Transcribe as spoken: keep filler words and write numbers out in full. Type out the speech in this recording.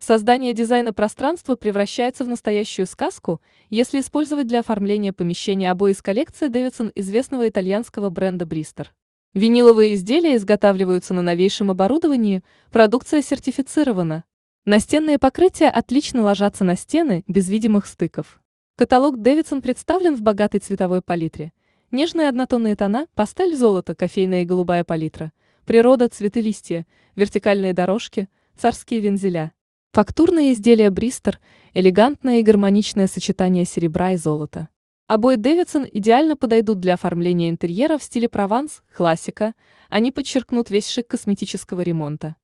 Создание дизайна пространства превращается в настоящую сказку, если использовать для оформления помещения обои из коллекции Davidson известного итальянского бренда Бристер. Виниловые изделия изготавливаются на новейшем оборудовании, продукция сертифицирована. Настенные покрытия отлично ложатся на стены, без видимых стыков. Каталог Davidson представлен в богатой цветовой палитре. Нежные однотонные тона, пастель, золото, кофейная и голубая палитра, природа, цветы, листья, вертикальные дорожки, царские вензеля. Фактурные изделия Бристер – элегантное и гармоничное сочетание серебра и золота. Обои Davidson идеально подойдут для оформления интерьера в стиле Прованс, классика, они подчеркнут весь шик косметического ремонта.